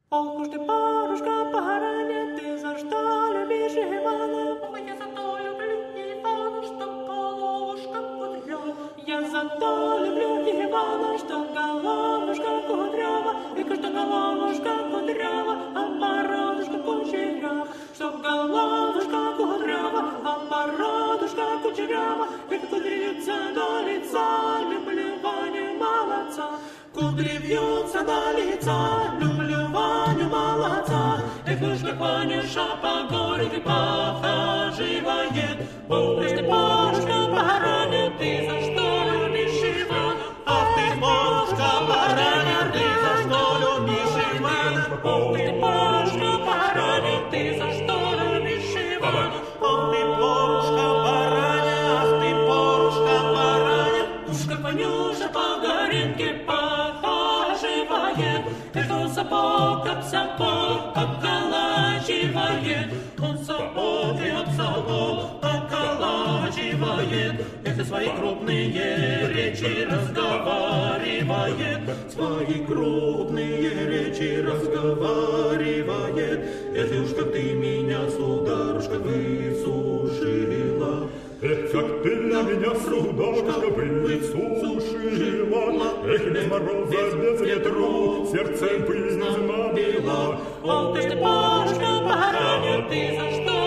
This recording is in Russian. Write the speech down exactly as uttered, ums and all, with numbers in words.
Ох уж ты, парушка, погаранья, ты за что любишь Ивана? Ой, я за то люблю Ивана, что головушка кудрява. Я за то люблю Ивана, что головушка кудрява, и что головушка кудрява, а бородушка кучерява. Что головушка кудрява, а бородушка кучерява, и кудри вьются до лица, люблю Ваню молодца. Кудри вьются до лица, люблю Ваню молодца. Эх уж как Ванюша по городу похаживает. Ох ты, парушка, погаранья, ты за что любишь Ивана? Ах ты, парушка, погаранья, ты за что любишь Ивана? Ох ты, парушка, погаранья, ты за что любишь Ивана? Ох ты, парушка, погаранья, ах ты, парушка, погаранья. Уж как Ванюша по горенке похаживает. Эх, он сапог об сапог околачивает. Он сапог и об сапог околачивает. Эх, и свои крупные речи разговаривает. Свои крупные речи разговаривает. Эх, уж как ты меня, сударушка, высушила. Эх, как ты для меня, сударушка, высушила. Эх, без мороза, без ветру, сердце пыль замобила. Ох ты, парушка, погаранья, ты за что